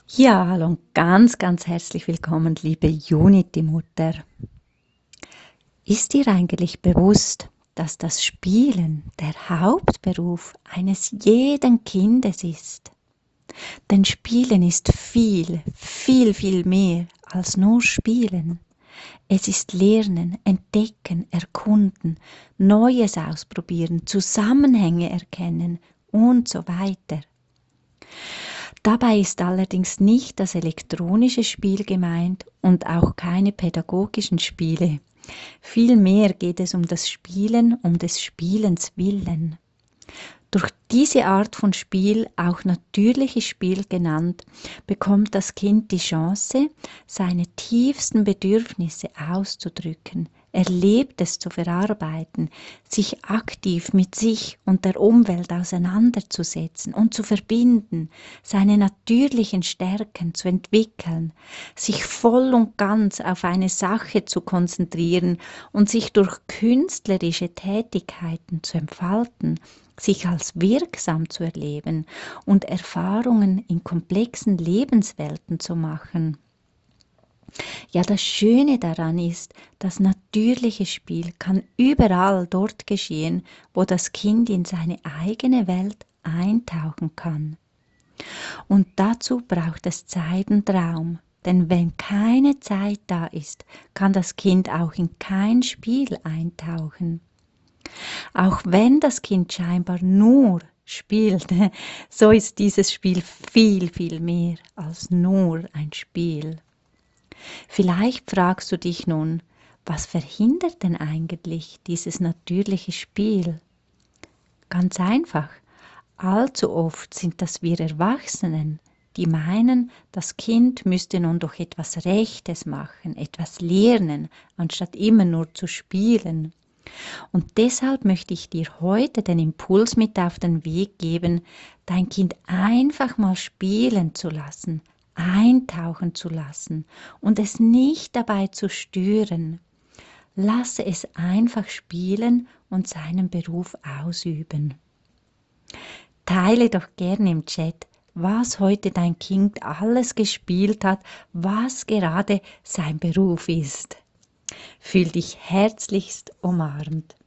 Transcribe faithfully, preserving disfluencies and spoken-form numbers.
Ja, hallo und ganz, ganz herzlich willkommen, liebe Unity-Mutter. Ist dir eigentlich bewusst, dass das Spielen der Hauptberuf eines jeden Kindes ist? Denn Spielen ist viel, viel, viel mehr als nur Spielen. Es ist Lernen, Entdecken, Erkunden, Neues ausprobieren, Zusammenhänge erkennen und so weiter. Dabei ist allerdings nicht das elektronische Spiel gemeint und auch keine pädagogischen Spiele. Vielmehr geht es um das Spielen, um des Spielens willen. Durch diese Art von Spiel, auch natürliches Spiel genannt, bekommt das Kind die Chance, seine tiefsten Bedürfnisse auszudrücken, Erlebtes zu verarbeiten, sich aktiv mit sich und der Umwelt auseinanderzusetzen und zu verbinden, seine natürlichen Stärken zu entwickeln, sich voll und ganz auf eine Sache zu konzentrieren und sich durch künstlerische Tätigkeiten zu entfalten, sich als wirksam zu erleben und Erfahrungen in komplexen Lebenswelten zu machen. Ja, das Schöne daran ist, das natürliche Spiel kann überall dort geschehen, wo das Kind in seine eigene Welt eintauchen kann. Und dazu braucht es Zeit und Raum, denn wenn keine Zeit da ist, kann das Kind auch in kein Spiel eintauchen. Auch wenn das Kind scheinbar nur spielt, so ist dieses Spiel viel, viel mehr als nur ein Spiel. Vielleicht fragst du dich nun, was verhindert denn eigentlich dieses natürliche Spiel? Ganz einfach, allzu oft sind das wir Erwachsenen, die meinen, das Kind müsste nun doch etwas Rechtes machen, etwas lernen, anstatt immer nur zu spielen. Und deshalb möchte ich dir heute den Impuls mit auf den Weg geben, dein Kind einfach mal spielen zu lassen, eintauchen zu lassen und es nicht dabei zu stören. Lasse es einfach spielen und seinen Beruf ausüben. Teile doch gerne im Chat, was heute dein Kind alles gespielt hat, was gerade sein Beruf ist. Fühl dich herzlichst umarmt.